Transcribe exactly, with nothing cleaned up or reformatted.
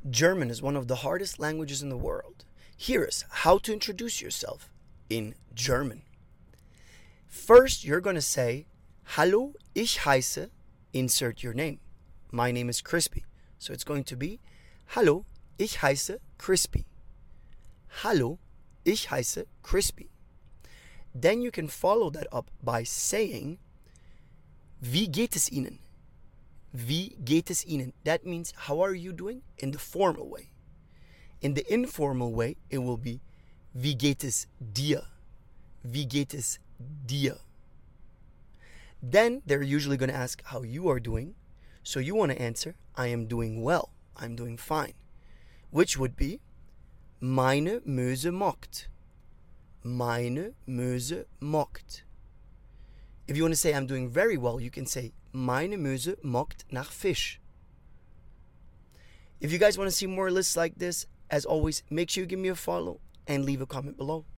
German is one of the hardest languages in the world. Here is how to introduce yourself in German. First, you're going to say, Hallo, ich heiße, insert your name. My name is Crispy. So it's going to be, Hallo, ich heiße Crispy. Hallo, ich heiße Crispy. Then you can follow that up by saying, Wie geht es Ihnen? Wie geht es Ihnen? That means, how are you doing? In the formal way. In the informal way, it will be, Wie geht es dir? Wie geht es dir? Then they're usually going to ask how you are doing. So you want to answer, I am doing well. I'm doing fine. Which would be, Meine Möse mockt. Meine Möse mockt. If you want to say I'm doing very well, you can say Meine Möse mockt nach Fisch. If you guys want to see more lists like this, as always, make sure you give me a follow and leave a comment below.